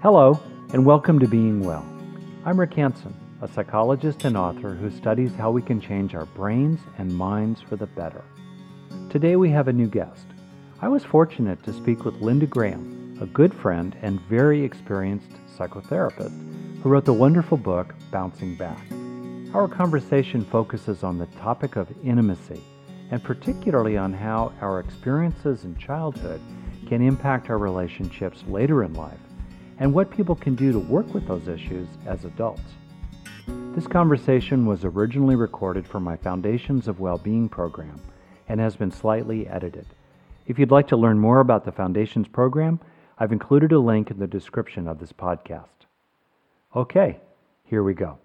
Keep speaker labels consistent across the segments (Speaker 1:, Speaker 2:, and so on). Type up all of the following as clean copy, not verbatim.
Speaker 1: Hello, and welcome to Being Well. I'm Rick Hansen, a psychologist and author who studies how we can change our brains and minds for the better. Today we have a new guest. I was fortunate to speak with Linda Graham, a good friend and very experienced psychotherapist who wrote the wonderful book, Bouncing Back. Our conversation focuses on the topic of intimacy, and particularly on how our experiences in childhood can impact our relationships later in life, and what people can do to work with those issues as adults. This conversation was originally recorded for my Foundations of Wellbeing program and has been slightly edited. If you'd like to learn more about the Foundations program, I've included a link in the description of this podcast. Okay, here we go.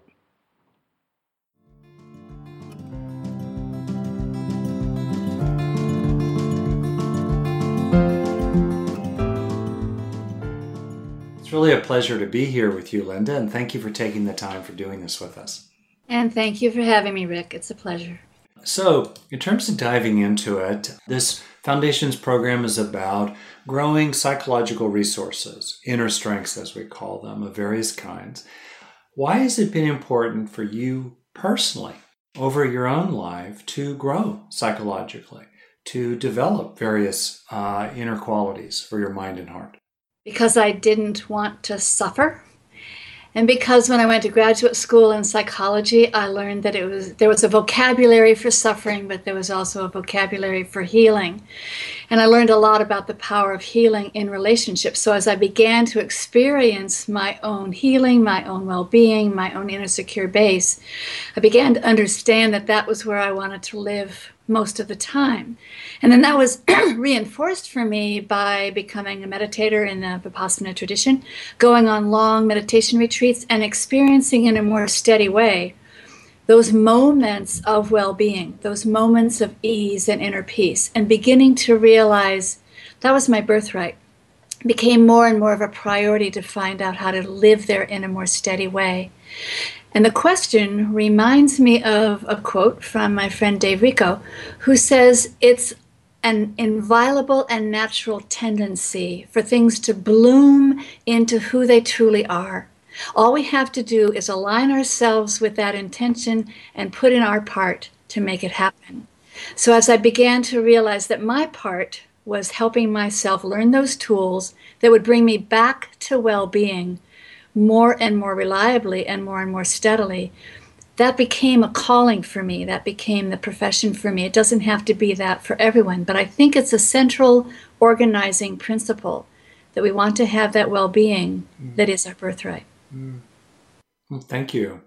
Speaker 1: It's really a pleasure to be here with you, Linda, and thank you for taking the time for doing this with us.
Speaker 2: And thank you for having me, Rick. It's a pleasure.
Speaker 1: So, in terms of diving into it, this Foundations program is about growing psychological resources, inner strengths as we call them, of various kinds. Why has it been important for you personally, over your own life, to grow psychologically, to develop various inner qualities for your mind and heart?
Speaker 2: Because I didn't want to suffer. And because when I went to graduate school in psychology, I learned that there was a vocabulary for suffering, but there was also a vocabulary for healing. And I learned a lot about the power of healing in relationships. So as I began to experience my own healing, my own well-being, my own inner secure base, I began to understand that that was where I wanted to live most of the time. And then that was reinforced for me by becoming a meditator in the Vipassana tradition, going on long meditation retreats and experiencing in a more steady way those moments of well-being, those moments of ease and inner peace, and beginning to realize that was my birthright. It became more and more of a priority to find out how to live there in a more steady way. And the question reminds me of a quote from my friend Dave Rico, who says it's an inviolable and natural tendency for things to bloom into who they truly are. All we have to do is align ourselves with that intention and put in our part to make it happen. So as I began to realize that my part was helping myself learn those tools that would bring me back to well-being more and more reliably and more steadily, that became a calling for me. That became the profession for me. It doesn't have to be that for everyone, but I think it's a central organizing principle that we want to have that well-being that is our birthright.
Speaker 1: Well, thank you.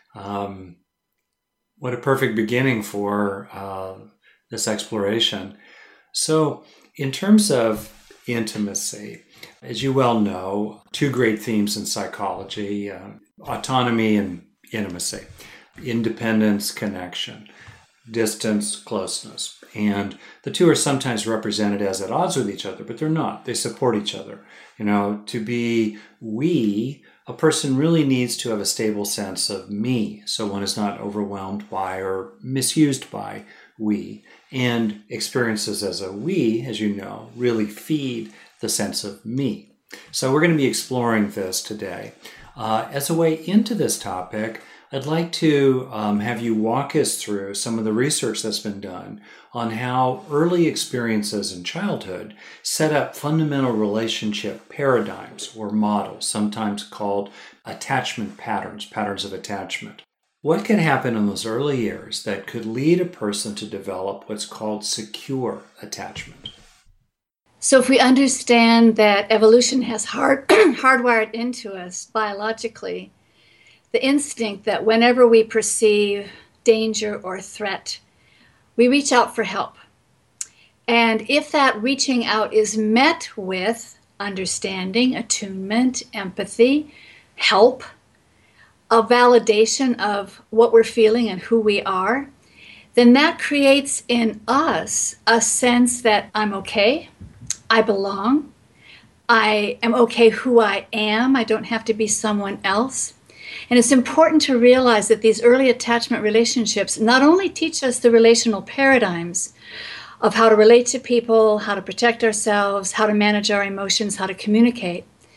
Speaker 1: What a perfect beginning for this exploration. So, in terms of intimacy, as you well know, two great themes in psychology, autonomy and intimacy, independence, connection, distance, closeness. And the two are sometimes represented as at odds with each other, but they're not. They support each other. You know, to be we, a person really needs to have a stable sense of me, so one is not overwhelmed by or misused by we. And experiences as a we, as you know, really feed the sense of me. So we're going to be exploring this today. As a way into this topic, I'd like to have you walk us through some of the research that's been done on how early experiences in childhood set up fundamental relationship paradigms or models, sometimes called attachment patterns, patterns of attachment. What can happen in those early years that could lead a person to develop what's called secure attachment?
Speaker 2: So if we understand that evolution has hardwired into us biologically, the instinct that whenever we perceive danger or threat, we reach out for help. And if that reaching out is met with understanding, attunement, empathy, help, a validation of what we're feeling and who we are, then that creates in us a sense that I'm okay, I belong, I am okay who I am, I don't have to be someone else. And it's important to realize that these early attachment relationships not only teach us the relational paradigms of how to relate to people, how to protect ourselves, how to manage our emotions, how to communicate,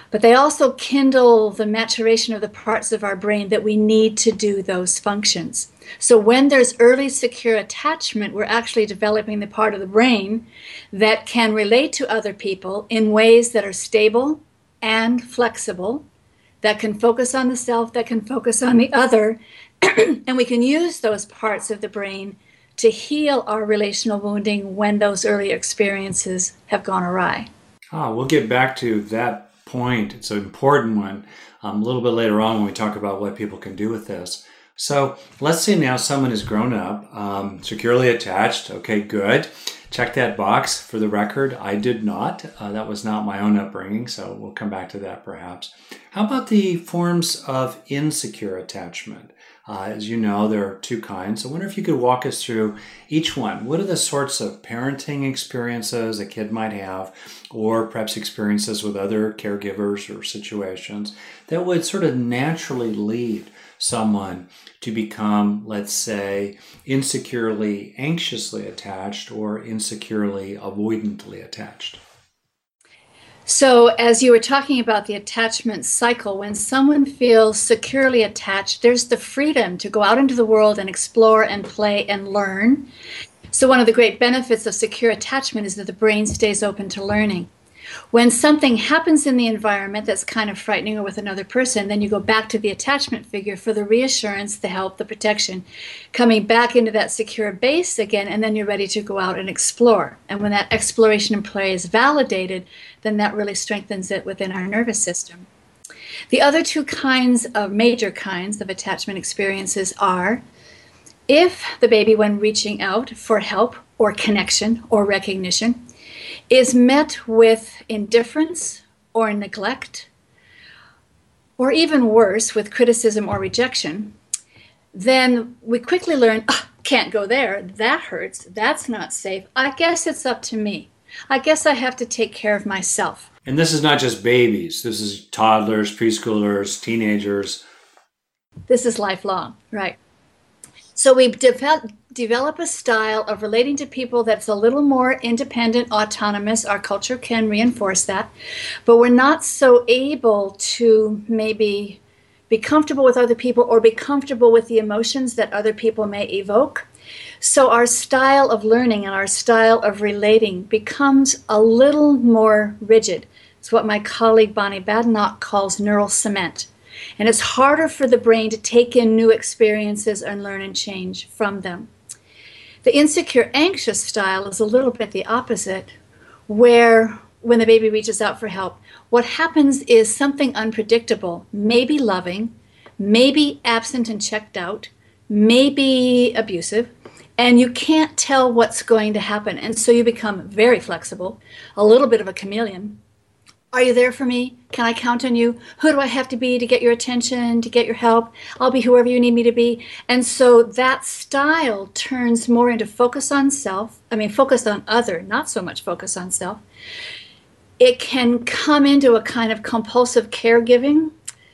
Speaker 2: but they also kindle the maturation of the parts of our brain that we need to do those functions. So when there's early secure attachment, we're actually developing the part of the brain that can relate to other people in ways that are stable and flexible, that can focus on the self, that can focus on the other, and we can use those parts of the brain to heal our relational wounding when those early experiences have gone awry.
Speaker 1: We'll get back to that point. It's an important one a little bit later on when we talk about what people can do with this. So let's say now someone is grown up, securely attached. Okay, good. Check that box for the record. I did not. That was not my own upbringing, so we'll come back to that perhaps. How about the forms of insecure attachment? As you know, there are two kinds. I wonder if you could walk us through each one. What are the sorts of parenting experiences a kid might have, or perhaps experiences with other caregivers or situations that would sort of naturally lead someone to become, let's say, insecurely anxiously attached or insecurely avoidantly attached?
Speaker 2: So, as you were talking about the attachment cycle, when someone feels securely attached, there's the freedom to go out into the world and explore and play and learn. So, one of the great benefits of secure attachment is that the brain stays open to learning. When something happens in the environment that's kind of frightening or with another person, then you go back to the attachment figure for the reassurance, the help, the protection, coming back into that secure base again, and then you're ready to go out and explore. And when that exploration and play is validated, then that really strengthens it within our nervous system. The other two major kinds of attachment experiences are if the baby, when reaching out for help or connection or recognition, is met with indifference or neglect, or even worse, with criticism or rejection, then we quickly learn, can't go there, that hurts, that's not safe, I guess it's up to me. I guess I have to take care of myself.
Speaker 1: And this is not just babies. This is toddlers, preschoolers, teenagers.
Speaker 2: This is lifelong, right? So we develop a style of relating to people that's a little more independent, autonomous. Our culture can reinforce that. But we're not so able to maybe be comfortable with other people or be comfortable with the emotions that other people may evoke. So our style of learning and our style of relating becomes a little more rigid. It's what my colleague Bonnie Badenoch calls neural cement. And it's harder for the brain to take in new experiences and learn and change from them. The insecure anxious style is a little bit the opposite, where when the baby reaches out for help, what happens is something unpredictable, maybe loving, maybe absent and checked out, maybe abusive, and you can't tell what's going to happen. And so you become very flexible, a little bit of a chameleon. Are you there for me? Can I count on you? Who do I have to be to get your attention, to get your help? I'll be whoever you need me to be. And so that style turns more into focus on other, not so much focus on self. It can come into a kind of compulsive caregiving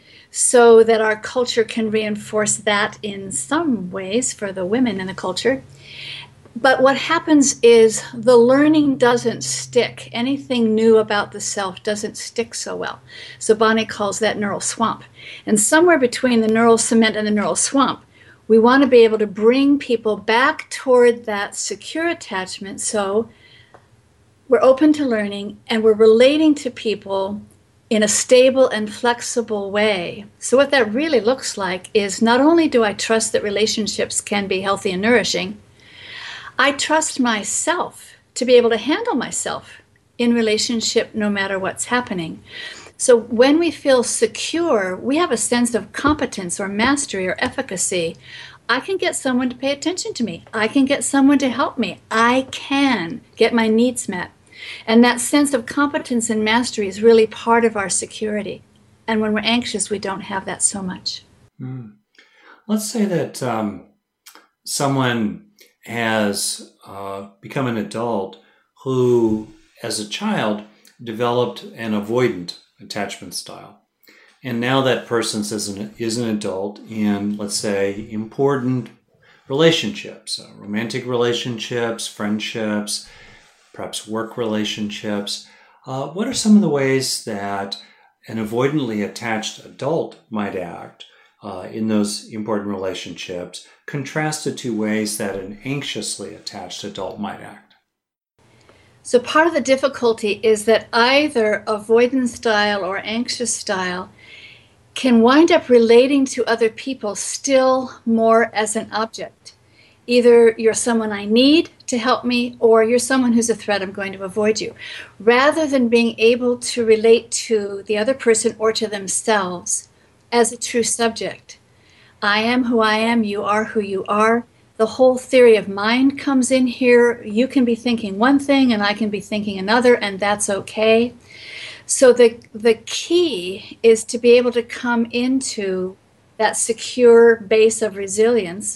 Speaker 2: so that our culture can reinforce that in some ways for the women in the culture. But what happens is the learning doesn't stick. Anything new about the self doesn't stick so well. So Bonnie calls that neural swamp. And somewhere between the neural cement and the neural swamp, we want to be able to bring people back toward that secure attachment. So we're open to learning and we're relating to people in a stable and flexible way. So what that really looks like is not only do I trust that relationships can be healthy and nourishing, I trust myself to be able to handle myself in relationship no matter what's happening. So when we feel secure, we have a sense of competence or mastery or efficacy. I can get someone to pay attention to me. I can get someone to help me. I can get my needs met. And that sense of competence and mastery is really part of our security. And when we're anxious, we don't have that so much.
Speaker 1: Let's say that someone has become an adult who, as a child, developed an avoidant attachment style. And now that person is an adult in, let's say, important relationships, romantic relationships, friendships, perhaps work relationships. What are some of the ways that an avoidantly attached adult might act in those important relationships, contrasted to ways that an anxiously attached adult might act?
Speaker 2: So part of the difficulty is that either avoidance style or anxious style can wind up relating to other people still more as an object. Either you're someone I need to help me, or you're someone who's a threat, I'm going to avoid you. Rather than being able to relate to the other person or to themselves as a true subject. I am who I am, you are who you are. The whole theory of mind comes in here. You can be thinking one thing and I can be thinking another, and that's okay. So the key is to be able to come into that secure base of resilience.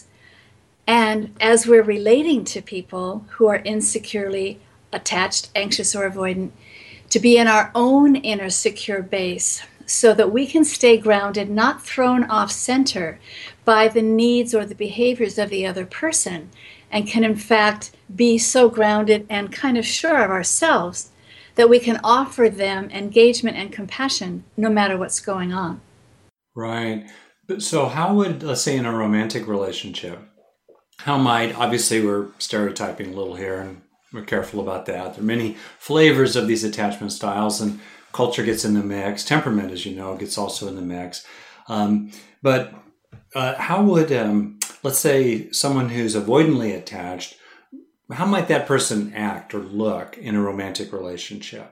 Speaker 2: And as we're relating to people who are insecurely attached, anxious, or avoidant, to be in our own inner secure base so that we can stay grounded, not thrown off center by the needs or the behaviors of the other person, and can in fact be so grounded and kind of sure of ourselves that we can offer them engagement and compassion no matter what's going on.
Speaker 1: Right. So how would, let's say in a romantic relationship, how might, obviously we're stereotyping a little here and we're careful about that. There are many flavors of these attachment styles, and culture gets in the mix. Temperament, as you know, gets also in the mix. But how would, let's say someone who's avoidantly attached, how might that person act or look in a romantic relationship?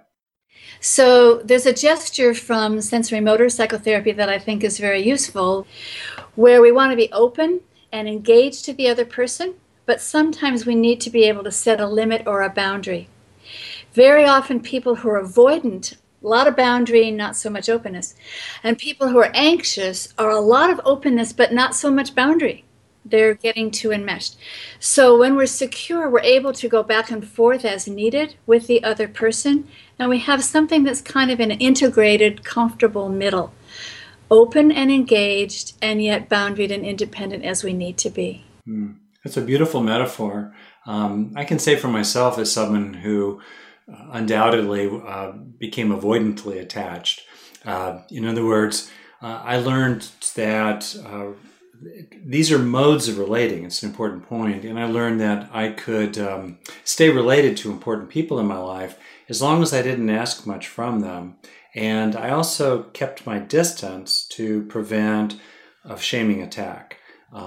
Speaker 2: So there's a gesture from sensory motor psychotherapy that I think is very useful, where we want to be open and engaged to the other person, but sometimes we need to be able to set a limit or a boundary. Very often people who are avoidant, a lot of boundary, not so much openness. And people who are anxious are a lot of openness, but not so much boundary. They're getting too enmeshed. So when we're secure, we're able to go back and forth as needed with the other person, and we have something that's kind of an integrated, comfortable middle. Open and engaged, and yet boundaried and independent as we need to be.
Speaker 1: That's a beautiful metaphor. I can say for myself, as someone who undoubtedly became avoidantly attached. In other words, I learned that these are modes of relating. It's an important point. And I learned that I could stay related to important people in my life as long as I didn't ask much from them. And I also kept my distance to prevent a shaming attack.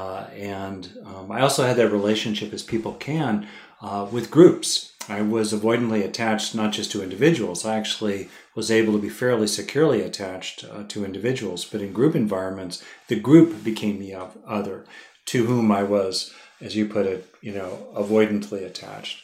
Speaker 1: I also had that relationship, as people can, with groups. I was avoidantly attached not just to individuals. I actually was able to be fairly securely attached to individuals. But in group environments, the group became the other, to whom I was, as you put it, avoidantly attached.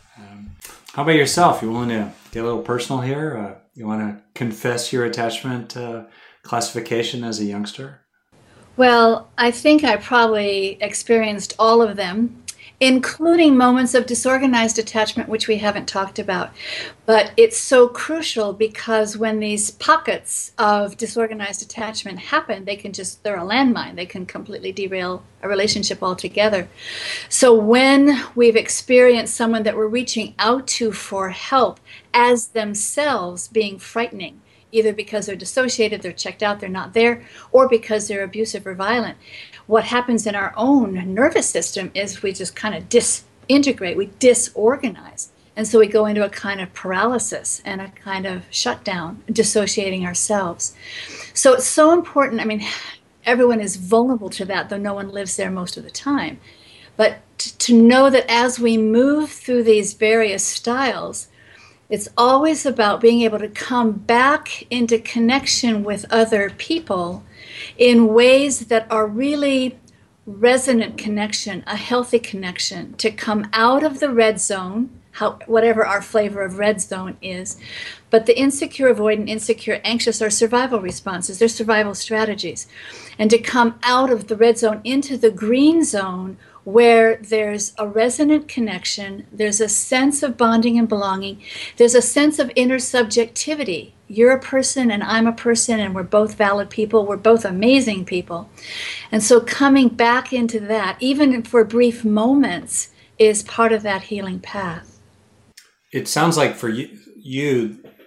Speaker 1: How about yourself? You want to get a little personal here? You want to confess your attachment classification as a youngster?
Speaker 2: Well, I think I probably experienced all of them, including moments of disorganized attachment, which we haven't talked about. But it's so crucial because when these pockets of disorganized attachment happen, they're a landmine. They can completely derail a relationship altogether. So when we've experienced someone that we're reaching out to for help as themselves being frightening, either because they're dissociated, they're checked out, they're not there, or because they're abusive or violent, what happens in our own nervous system is we just kind of disintegrate, we disorganize. And so we go into a kind of paralysis and a kind of shutdown, dissociating ourselves. So it's so important. I mean, everyone is vulnerable to that, though no one lives there most of the time. But to know that as we move through these various styles, it's always about being able to come back into connection with other people in ways that are really resonant connection, a healthy connection, to come out of the red zone, whatever our flavor of red zone is. But the insecure, avoidant, insecure, anxious are survival responses. They're survival strategies. And to come out of the red zone into the green zone, where there's a resonant connection, there's a sense of bonding and belonging, there's a sense of inner subjectivity. You're a person and I'm a person and we're both valid people, we're both amazing people. And so coming back into that, even for brief moments, is part of that healing path.
Speaker 1: It sounds like for you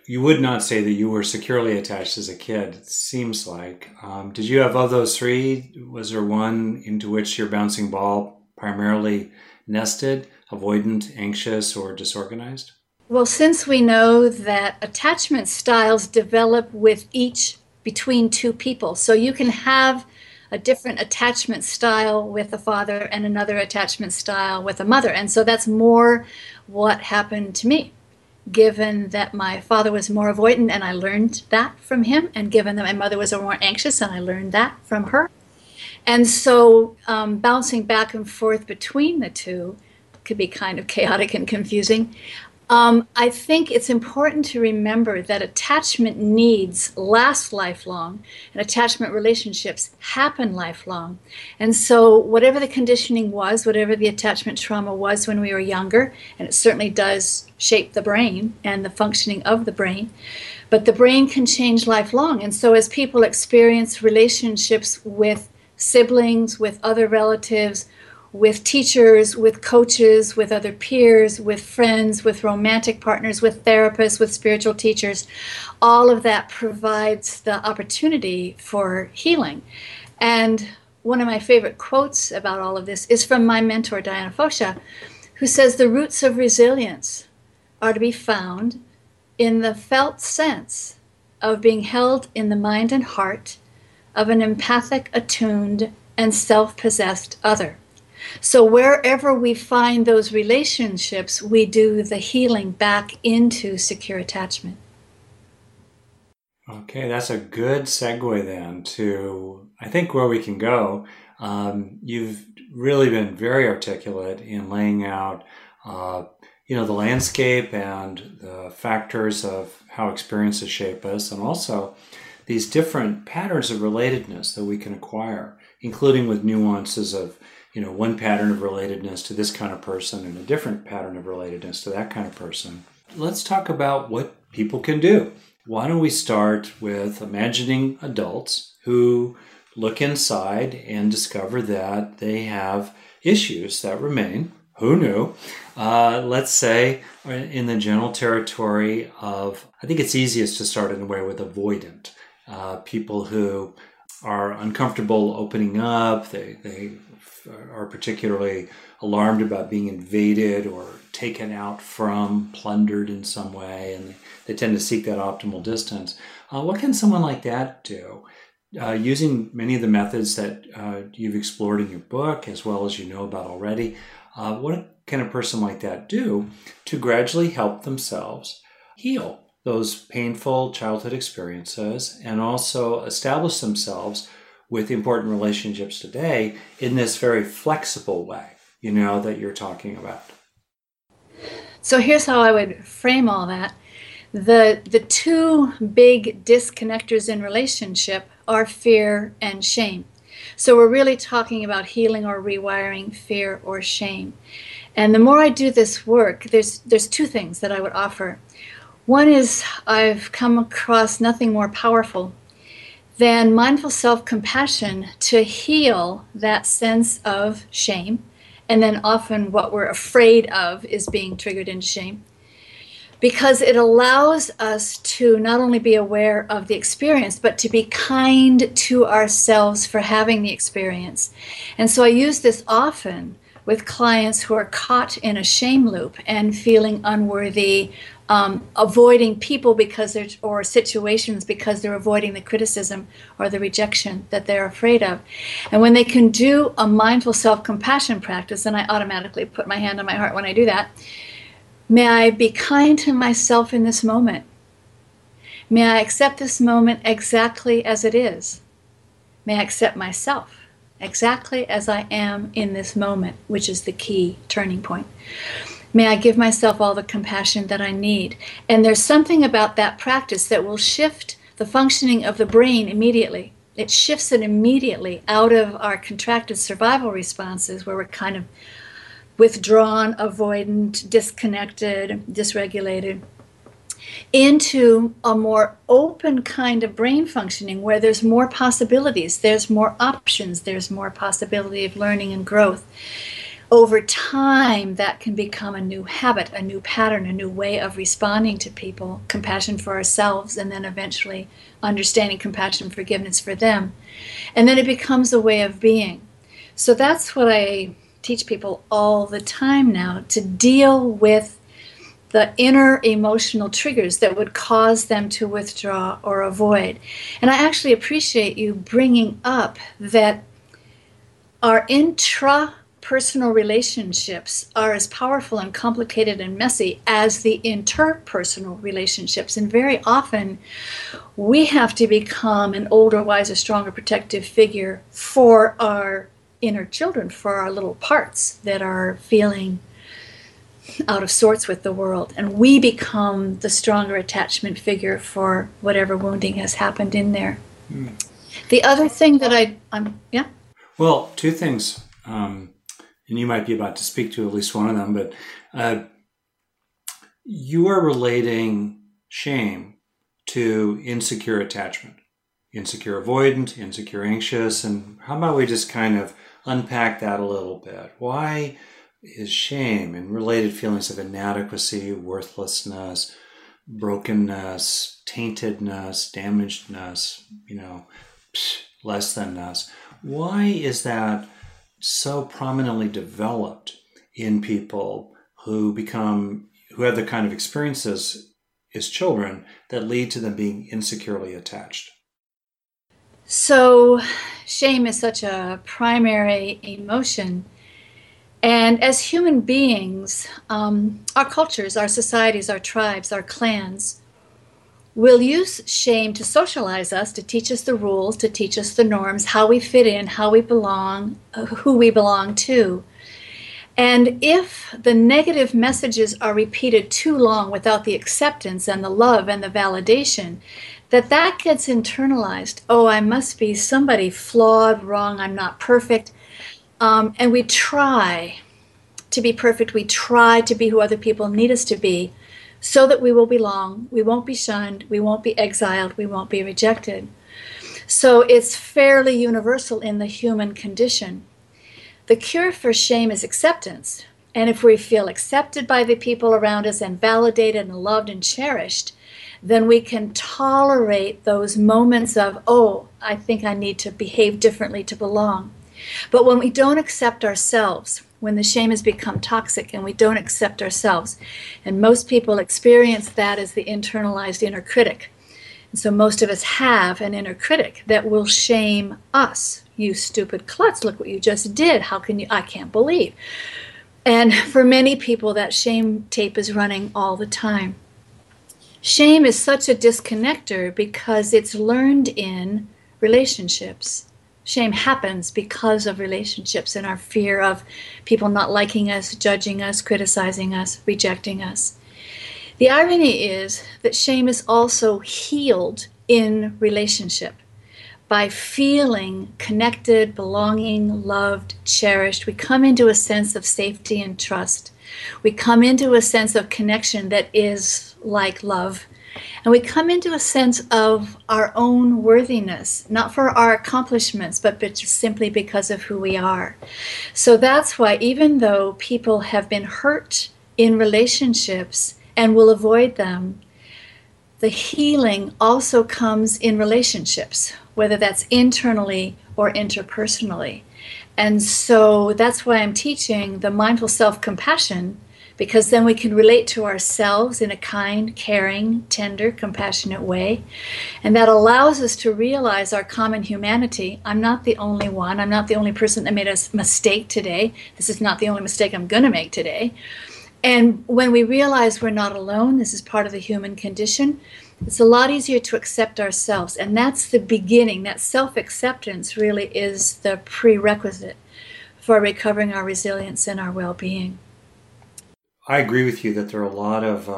Speaker 1: you would not say that you were securely attached as a kid, it seems like. Did you have, of those three, was there one into which your bouncing ball primarily nested, avoidant, anxious, or disorganized?
Speaker 2: Well, since we know that attachment styles develop with each between two people, so you can have a different attachment style with a father and another attachment style with a mother. And so that's more what happened to me, given that my father was more avoidant and I learned that from him, and given that my mother was more anxious and I learned that from her. And so bouncing back and forth between the two could be kind of chaotic and confusing. I think it's important to remember that attachment needs last lifelong and attachment relationships happen lifelong. And so whatever the conditioning was, whatever the attachment trauma was when we were younger, and it certainly does shape the brain and the functioning of the brain, but the brain can change lifelong. And so as people experience relationships with siblings, with other relatives, with teachers, with coaches, with other peers, with friends, with romantic partners, with therapists, with spiritual teachers, all of that provides the opportunity for healing. And one of my favorite quotes about all of this is from my mentor, Diana Fosha, who says the roots of resilience are to be found in the felt sense of being held in the mind and heart of an empathic, attuned, and self-possessed other. So wherever we find those relationships, we do the healing back into secure attachment.
Speaker 1: Okay, that's a good segue then to, I think, where we can go. You've really been very articulate in laying out, the landscape and the factors of how experiences shape us, and also these different patterns of relatedness that we can acquire, including with nuances of one pattern of relatedness to this kind of person and a different pattern of relatedness to that kind of person. Let's talk about what people can do. Why don't we start with imagining adults who look inside and discover that they have issues that remain. Who knew? Let's say in the general territory of, I think it's easiest to start in a way with avoidant. People who are uncomfortable opening up, they are particularly alarmed about being invaded or taken out from, plundered in some way, and they tend to seek that optimal distance. What can someone like that do? Using many of the methods that you've explored in your book, as well as you know about already, what can a person like that do to gradually help themselves heal those painful childhood experiences and also establish themselves with important relationships today in this very flexible way, that you're talking about?
Speaker 2: So here's how I would frame all that. The two big disconnectors in relationship are fear and shame. So we're really talking about healing or rewiring fear or shame. And the more I do this work, there's two things that I would offer. One is I've come across nothing more powerful than mindful self-compassion to heal that sense of shame. And then often what we're afraid of is being triggered into shame, because it allows us to not only be aware of the experience, but to be kind to ourselves for having the experience. And so I use this often with clients who are caught in a shame loop and feeling unworthy, avoiding people or situations because they're avoiding the criticism or the rejection that they're afraid of. And when they can do a mindful self-compassion practice, and I automatically put my hand on my heart when I do that, may I be kind to myself in this moment. May I accept this moment exactly as it is. May I accept myself exactly as I am in this moment, which is the key turning point. May I give myself all the compassion that I need. And there's something about that practice that will shift the functioning of the brain immediately. It shifts it immediately out of our contracted survival responses where we're kind of withdrawn, avoidant, disconnected, dysregulated, into a more open kind of brain functioning where there's more possibilities, there's more options, there's more possibility of learning and growth. over time, that can become a new habit, a new pattern, a new way of responding to people, compassion for ourselves, and then eventually understanding compassion, forgiveness for them. And then it becomes a way of being. So that's what I teach people all the time now, to deal with the inner emotional triggers that would cause them to withdraw or avoid. And I actually appreciate you bringing up that our intrapersonal relationships are as powerful and complicated and messy as the interpersonal relationships. And very often we have to become an older, wiser, stronger, protective figure for our inner children, for our little parts that are feeling out of sorts with the world. And we become the stronger attachment figure for whatever wounding has happened in there. The other thing that yeah?
Speaker 1: Well, two things, and you might be about to speak to at least one of them, but you are relating shame to insecure attachment, insecure avoidant, insecure anxious, and how about we just kind of unpack that a little bit? Why is shame and related feelings of inadequacy, worthlessness, brokenness, taintedness, damagedness, less thanness, why is that so prominently developed in people who have the kind of experiences as children that lead to them being insecurely attached?
Speaker 2: So shame is such a primary emotion. And as human beings, our cultures, our societies, our tribes, our clans will use shame to socialize us, to teach us the rules, to teach us the norms, how we fit in, how we belong, who we belong to. And if the negative messages are repeated too long without the acceptance and the love and the validation, that gets internalized. Oh, I must be somebody flawed, wrong, I'm not perfect. And we try to be perfect. We try to be who other people need us to be so that we will belong. We won't be shunned. We won't be exiled. We won't be rejected. So it's fairly universal in the human condition. The cure for shame is acceptance. And if we feel accepted by the people around us and validated and loved and cherished, then we can tolerate those moments of, oh, I think I need to behave differently to belong. But when we don't accept ourselves, when the shame has become toxic and we don't accept ourselves, and most people experience that as the internalized inner critic. And so most of us have an inner critic that will shame us. You stupid klutz, look what you just did. How can you? I can't believe. And for many people, that shame tape is running all the time. Shame is such a disconnector because it's learned in relationships. Shame happens because of relationships and our fear of people not liking us, judging us, criticizing us, rejecting us. The irony is that shame is also healed in relationship by feeling connected, belonging, loved, cherished. We come into a sense of safety and trust. We come into a sense of connection that is like love. And we come into a sense of our own worthiness, not for our accomplishments, but just simply because of who we are. So that's why even though people have been hurt in relationships and will avoid them, the healing also comes in relationships, whether that's internally or interpersonally. And so that's why I'm teaching the mindful self-compassion, because then we can relate to ourselves in a kind, caring, tender, compassionate way. And that allows us to realize our common humanity. I'm not the only one. I'm not the only person that made a mistake today. This is not the only mistake I'm going to make today. And when we realize we're not alone, this is part of the human condition, it's a lot easier to accept ourselves. And that's the beginning. That self-acceptance really is the prerequisite for recovering our resilience and our well-being.
Speaker 1: I agree with you that there are a lot of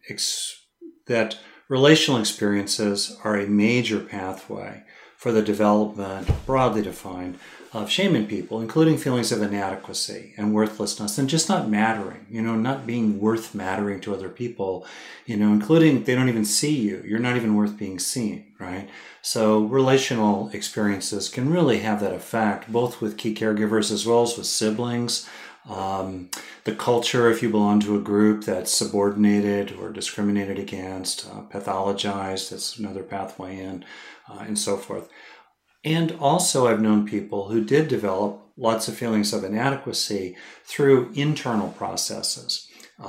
Speaker 1: that relational experiences are a major pathway for the development, broadly defined, of shame in people, including feelings of inadequacy and worthlessness and just not mattering, not being worth mattering to other people, including they don't even see you. You're not even worth being seen, right? So relational experiences can really have that effect, both with key caregivers as well as with siblings, the culture, if you belong to a group that's subordinated or discriminated against, pathologized, that's another pathway in, and so forth. And also I've known people who did develop lots of feelings of inadequacy through internal processes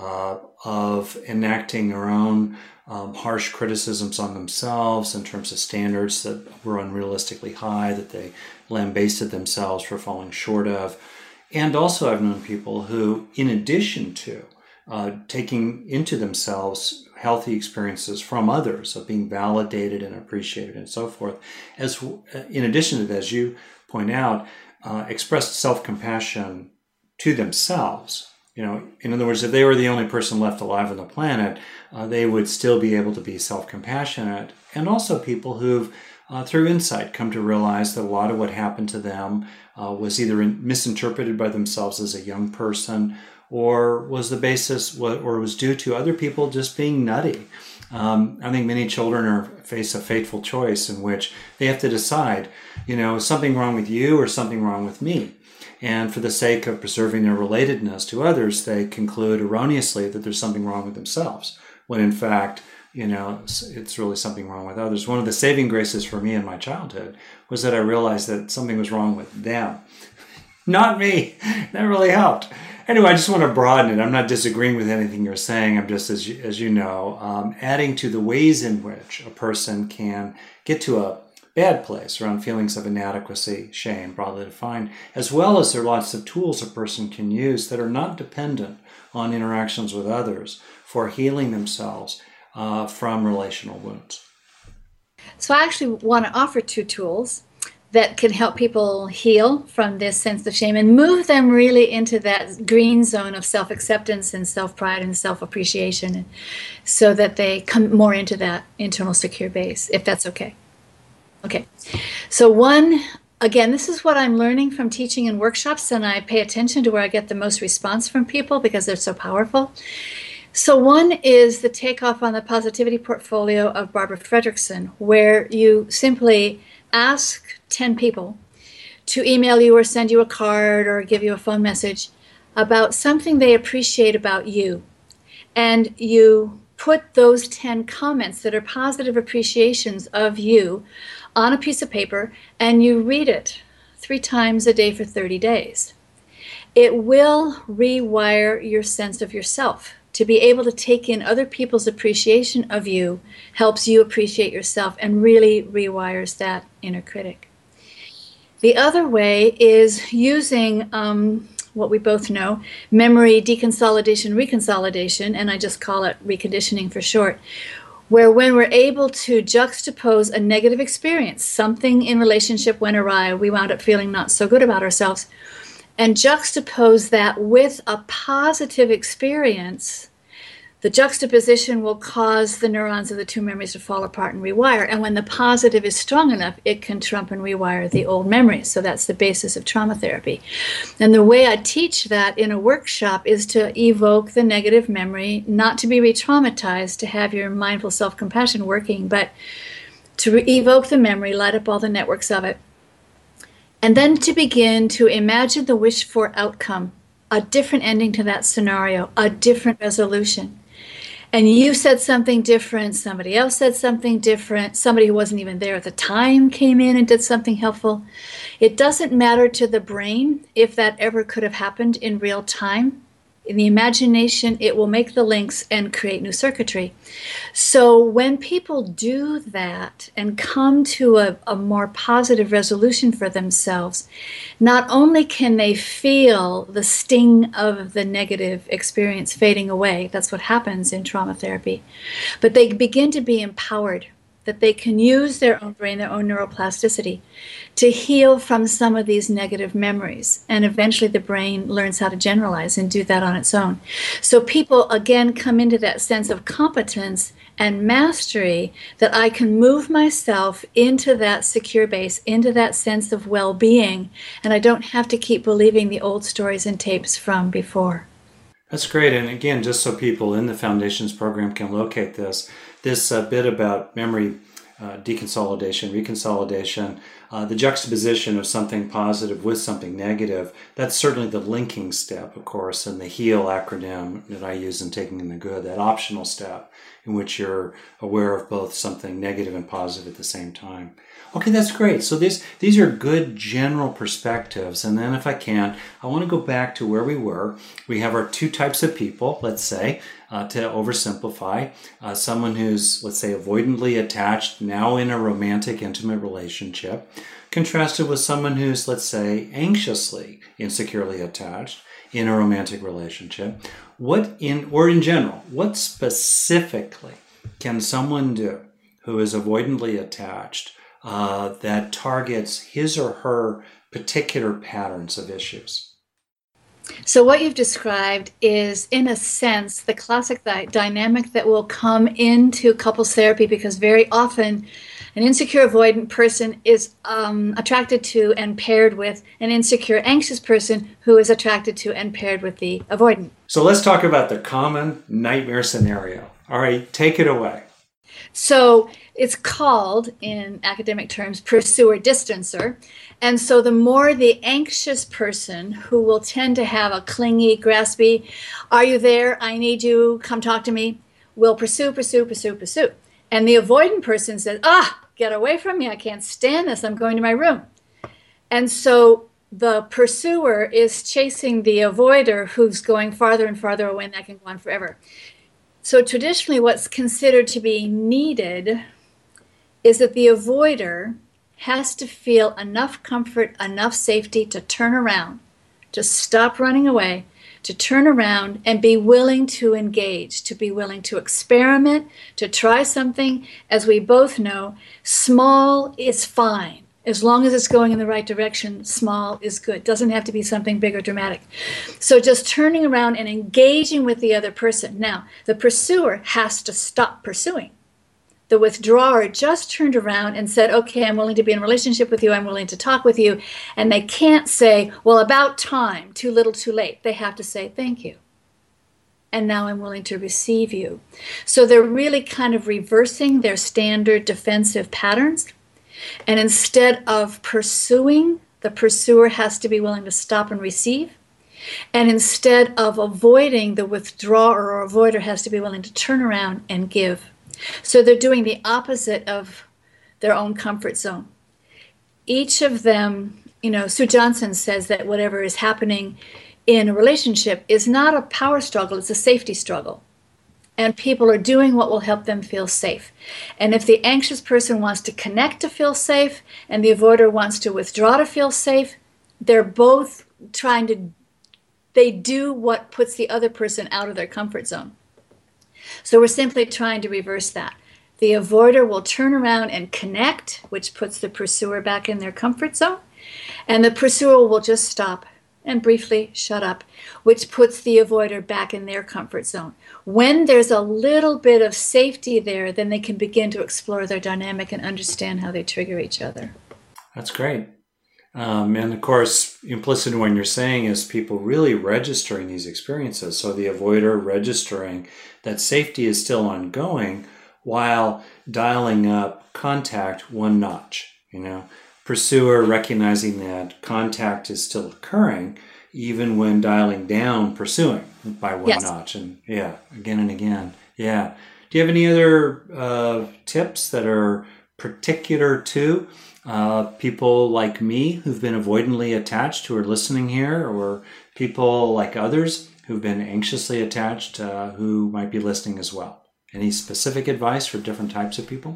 Speaker 1: of enacting their own harsh criticisms on themselves in terms of standards that were unrealistically high, that they lambasted themselves for falling short of. And also I've known people who, in addition to taking into themselves healthy experiences from others, of being validated and appreciated and so forth, as in addition to that, as you point out, expressed self-compassion to themselves. In other words, if they were the only person left alive on the planet, they would still be able to be self-compassionate. And also people who've, through insight, come to realize that a lot of what happened to them was either misinterpreted by themselves as a young person, or was the basis, or was due to other people just being nutty. I think many children face a fateful choice in which they have to decide, is something wrong with you or something wrong with me? And for the sake of preserving their relatedness to others, they conclude erroneously that there's something wrong with themselves, when in fact, it's really something wrong with others. One of the saving graces for me in my childhood was that I realized that something was wrong with them, not me. That really helped. Anyway, I just want to broaden it. I'm not disagreeing with anything you're saying. I'm just, as you know, adding to the ways in which a person can get to a bad place around feelings of inadequacy, shame, broadly defined, as well as there are lots of tools a person can use that are not dependent on interactions with others for healing themselves from relational wounds.
Speaker 2: So I actually want to offer two tools that can help people heal from this sense of shame and move them really into that green zone of self-acceptance and self-pride and self-appreciation, so that they come more into that internal secure base, if that's okay. Okay. So one, again, this is what I'm learning from teaching in workshops, and I pay attention to where I get the most response from people because they're so powerful. So one is the Takeoff on the Positivity Portfolio of Barbara Fredrickson, where you simply ask 10 people to email you or send you a card or give you a phone message about something they appreciate about you. And you put those 10 comments that are positive appreciations of you on a piece of paper, and you read it 3 times a day for 30 days. It will rewire your sense of yourself. To be able to take in other people's appreciation of you helps you appreciate yourself and really rewires that inner critic. The other way is using what we both know, memory deconsolidation, reconsolidation, and I just call it reconditioning for short, where when we're able to juxtapose a negative experience, something in relationship went awry, we wound up feeling not so good about ourselves, and juxtapose that with a positive experience, the juxtaposition will cause the neurons of the two memories to fall apart and rewire. And when the positive is strong enough, it can trump and rewire the old memories. So that's the basis of trauma therapy. And the way I teach that in a workshop is to evoke the negative memory, not to be re-traumatized, to have your mindful self-compassion working, but to evoke the memory, light up all the networks of it, and then to begin to imagine the wished-for outcome, a different ending to that scenario, a different resolution. And you said something different, somebody else said something different, somebody who wasn't even there at the time came in and did something helpful. It doesn't matter to the brain if that ever could have happened in real time. In the imagination, it will make the links and create new circuitry. So when people do that and come to a more positive resolution for themselves, not only can they feel the sting of the negative experience fading away, that's what happens in trauma therapy, but they begin to be empowered, that they can use their own brain, their own neuroplasticity to heal from some of these negative memories. And eventually the brain learns how to generalize and do that on its own. So people, again, come into that sense of competence and mastery, that I can move myself into that secure base, into that sense of well-being, and I don't have to keep believing the old stories and tapes from before.
Speaker 1: That's great. And again, just so people in the Foundations program can locate this bit about memory deconsolidation, reconsolidation, the juxtaposition of something positive with something negative. That's certainly the linking step, of course, and the HEAL acronym that I use in Taking in the Good, that optional step in which you're aware of both something negative and positive at the same time. Okay, that's great. So these are good general perspectives. And then if I can, I want to go back to where we were. We have our two types of people, let's say, to oversimplify. Someone who's, let's say, avoidantly attached, now in a romantic, intimate relationship, contrasted with someone who's, let's say, anxiously, insecurely attached in a romantic relationship. In general, what specifically can someone do who is avoidantly attached that targets his or her particular patterns of issues?
Speaker 2: So what you've described is, in a sense, the classic dynamic that will come into couples therapy, because very often an insecure avoidant person is attracted to and paired with an insecure anxious person who is attracted to and paired with the avoidant.
Speaker 1: So let's talk about the common nightmare scenario. All right, take it away.
Speaker 2: So it's called, in academic terms, pursuer distancer. And so the more the anxious person, who will tend to have a clingy, graspy, are you there? I need you, come talk to me, will pursue. And the avoidant person says, get away from me, I can't stand this, I'm going to my room. And so the pursuer is chasing the avoider who's going farther and farther away, and that can go on forever. So traditionally, what's considered to be needed is that the avoider has to feel enough comfort, enough safety to turn around, to stop running away, to turn around and be willing to engage, to be willing to experiment, to try something. As we both know, small is fine. As long as it's going in the right direction, small is good. Doesn't have to be something big or dramatic. So just turning around and engaging with the other person. Now, the pursuer has to stop pursuing. The withdrawer just turned around and said, okay, I'm willing to be in a relationship with you. I'm willing to talk with you. And they can't say, well, about time, too little, too late. They have to say, thank you. And now I'm willing to receive you. So they're really kind of reversing their standard defensive patterns. And instead of pursuing, the pursuer has to be willing to stop and receive. And instead of avoiding, the withdrawer or avoider has to be willing to turn around and give. So they're doing the opposite of their own comfort zone. Each of them, Sue Johnson says that whatever is happening in a relationship is not a power struggle, it's a safety struggle. And people are doing what will help them feel safe. And if the anxious person wants to connect to feel safe and the avoider wants to withdraw to feel safe, they're both they do what puts the other person out of their comfort zone. So we're simply trying to reverse that. The avoider will turn around and connect, which puts the pursuer back in their comfort zone. And the pursuer will just stop and briefly shut up, which puts the avoider back in their comfort zone. When there's a little bit of safety there, then they can begin to explore their dynamic and understand how they trigger each other.
Speaker 1: That's great. And of course, implicit in what you're saying is people really registering these experiences. So the avoider registering that safety is still ongoing while dialing up contact one notch, Pursuer recognizing that contact is still occurring even when dialing down pursuing by one notch. And again and again. Yeah. Do you have any other tips that are particular to people like me who've been avoidantly attached who are listening here, or people like others who've been anxiously attached who might be listening as well? Any specific advice for different types of people?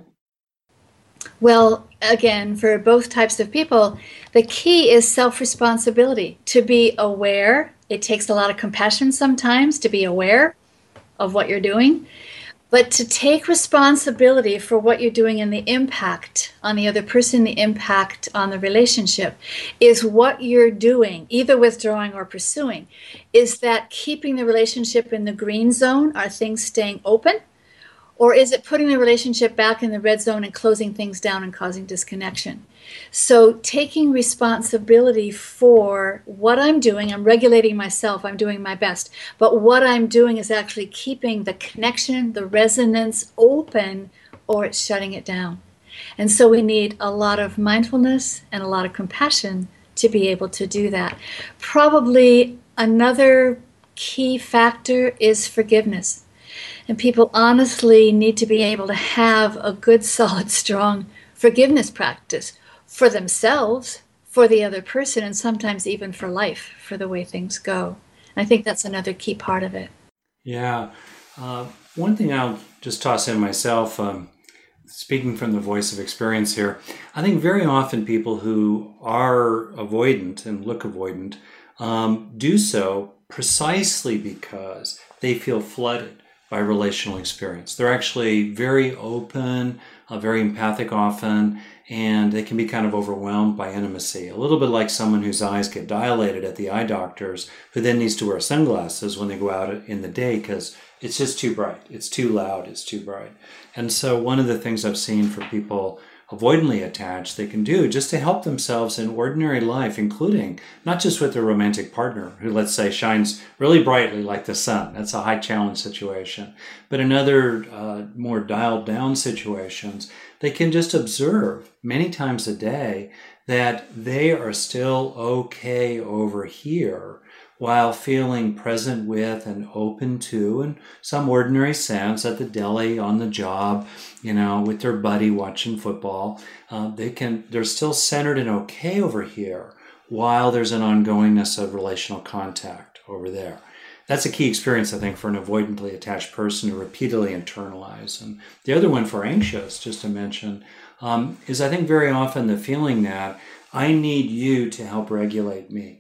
Speaker 2: Well, again, for both types of people, the key is self-responsibility. To be aware, it takes a lot of compassion sometimes to be aware of what you're doing, but to take responsibility for what you're doing and the impact on the other person, the impact on the relationship, is what you're doing, either withdrawing or pursuing. Is that keeping the relationship in the green zone? Are things staying open? Or is it putting the relationship back in the red zone and closing things down and causing disconnection? So taking responsibility for what I'm doing, I'm regulating myself, I'm doing my best. But what I'm doing is actually keeping the connection, the resonance open, or it's shutting it down. And so we need a lot of mindfulness and a lot of compassion to be able to do that. Probably another key factor is forgiveness. And people honestly need to be able to have a good, solid, strong forgiveness practice for themselves, for the other person, and sometimes even for life, for the way things go. And I think that's another key part of it.
Speaker 1: Yeah. One thing I'll just toss in myself, speaking from the voice of experience here, I think very often people who are avoidant and look avoidant do so precisely because they feel flooded by relational experience. They're actually very open, very empathic often, and they can be kind of overwhelmed by intimacy. A little bit like someone whose eyes get dilated at the eye doctors, who then needs to wear sunglasses when they go out in the day because it's just too bright, it's too loud, it's too bright. And so one of the things I've seen for people avoidantly attached they can do just to help themselves in ordinary life, including not just with their romantic partner, who, let's say, shines really brightly like the sun. That's a high challenge situation. But in other more dialed down situations, they can just observe many times a day that they are still okay over here while feeling present with and open to, in some ordinary sense, at the deli, on the job, with their buddy watching football. They're still centered and okay over here while there's an ongoingness of relational contact over there. That's a key experience, I think, for an avoidantly attached person to repeatedly internalize. And the other one for anxious, just to mention, is I think very often the feeling that I need you to help regulate me,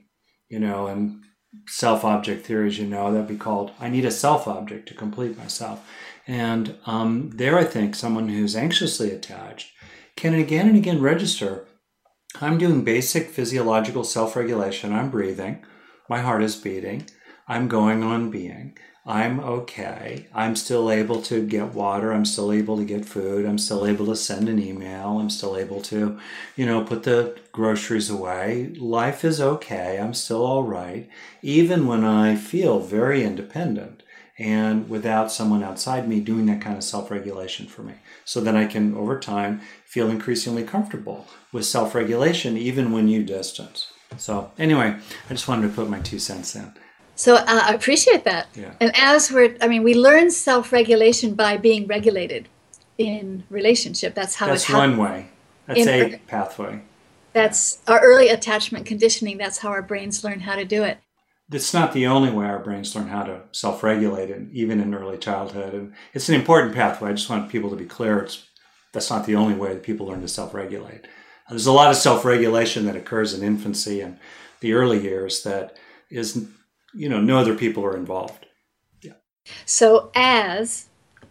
Speaker 1: and self-object theory, as that'd be called, I need a self-object to complete myself. And there, I think, someone who's anxiously attached can again and again register, I'm doing basic physiological self-regulation, I'm breathing, my heart is beating, I'm going on being, I'm okay, I'm still able to get water, I'm still able to get food, I'm still able to send an email, I'm still able to, put the groceries away. Life is okay, I'm still all right, even when I feel very independent and without someone outside me doing that kind of self-regulation for me. So then I can, over time, feel increasingly comfortable with self-regulation, even when you distance. So anyway, I just wanted to put my 2 cents in.
Speaker 2: So I appreciate that.
Speaker 1: Yeah.
Speaker 2: And we learn self-regulation by being regulated in relationship. That's
Speaker 1: one way. That's a pathway.
Speaker 2: That's our early attachment conditioning. That's how our brains learn how to do it.
Speaker 1: It's not the only way our brains learn how to self-regulate, and even in early childhood. And it's an important pathway. I just want people to be clear. That's not the only way that people learn to self-regulate. There's a lot of self-regulation that occurs in infancy and the early years that is, no other people are involved. Yeah.
Speaker 2: So as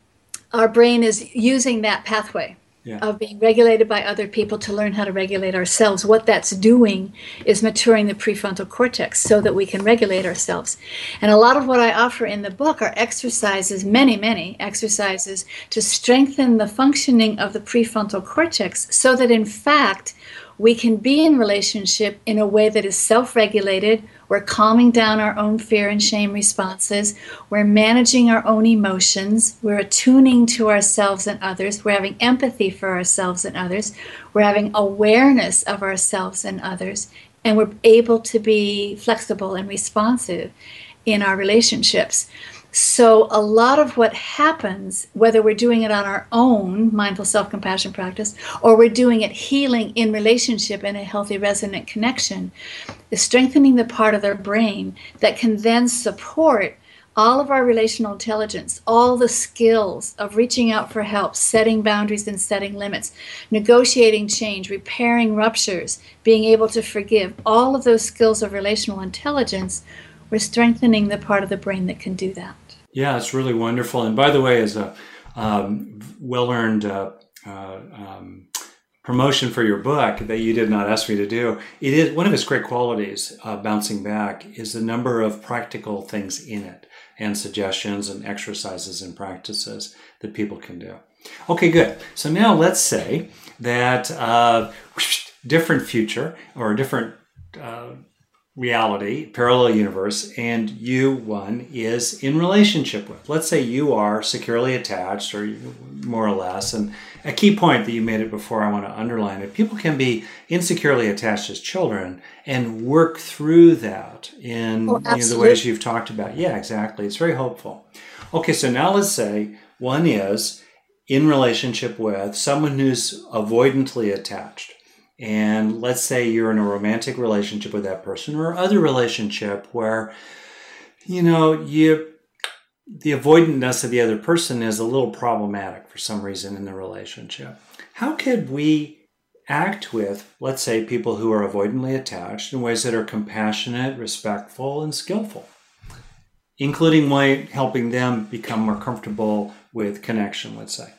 Speaker 2: our brain is using that pathway of being regulated by other people to learn how to regulate ourselves, what that's doing is maturing the prefrontal cortex so that we can regulate ourselves. And a lot of what I offer in the book are exercises, many exercises, to strengthen the functioning of the prefrontal cortex so that in fact we can be in relationship in a way that is self-regulated. We're calming down our own fear and shame responses. We're managing our own emotions. We're attuning to ourselves and others. We're having empathy for ourselves and others. We're having awareness of ourselves and others. And we're able to be flexible and responsive in our relationships. So a lot of what happens, whether we're doing it on our own mindful self-compassion practice, or we're doing it healing in relationship in a healthy resonant connection, is strengthening the part of their brain that can then support all of our relational intelligence, all the skills of reaching out for help, setting boundaries and setting limits, negotiating change, repairing ruptures, being able to forgive, all of those skills of relational intelligence. We're strengthening the part of the brain that can do that.
Speaker 1: Yeah, it's really wonderful. And by the way, as a well-earned promotion for your book that you did not ask me to do, it is one of its great qualities, bouncing back, is the number of practical things in it and suggestions and exercises and practices that people can do. Okay, good. So now let's say that different future or a different reality, parallel universe, and you, one, is in relationship with. Let's say you are securely attached, or more or less. And a key point that you made it before, I want to underline it. People can be insecurely attached as children and work through that in the ways you've talked about. Yeah, exactly. It's very hopeful. Okay, so now let's say one is in relationship with someone who's avoidantly attached. And let's say you're in a romantic relationship with that person or other relationship where, the avoidantness of the other person is a little problematic for some reason in the relationship. How could we act with, let's say, people who are avoidantly attached in ways that are compassionate, respectful, and skillful, including helping them become more comfortable with connection, let's say?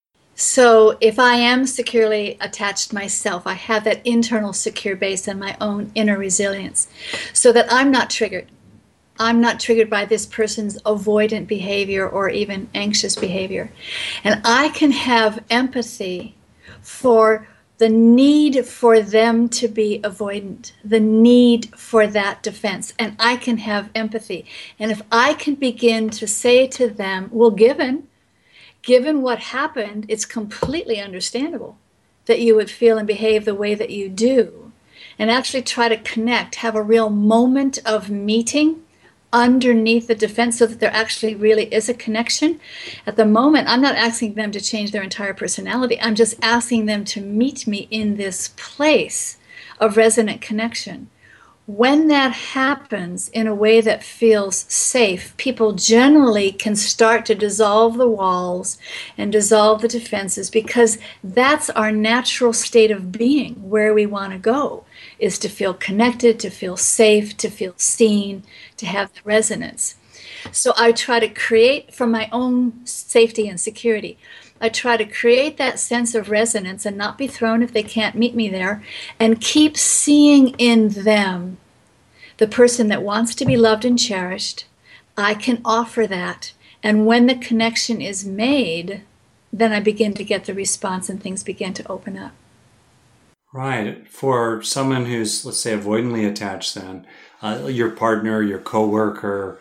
Speaker 2: So if I am securely attached myself, I have that internal secure base and my own inner resilience so that I'm not triggered. I'm not triggered by this person's avoidant behavior or even anxious behavior. And I can have empathy for the need for them to be avoidant, the need for that defense. And I can have empathy. And if I can begin to say to them, well, given what happened, it's completely understandable that you would feel and behave the way that you do. And actually try to connect, have a real moment of meeting underneath the defense so that there actually really is a connection. At the moment, I'm not asking them to change their entire personality. I'm just asking them to meet me in this place of resonant connection. When that happens in a way that feels safe, people generally can start to dissolve the walls and dissolve the defenses because that's our natural state of being, where we want to go, is to feel connected, to feel safe, to feel seen, to have the resonance. So I try to create, from my own safety and security, I try to create that sense of resonance and not be thrown if they can't meet me there, and keep seeing in them the person that wants to be loved and cherished. I can offer that. And when the connection is made, then I begin to get the response and things begin to open up.
Speaker 1: Right. For someone who's, let's say, avoidantly attached then, your partner, your coworker,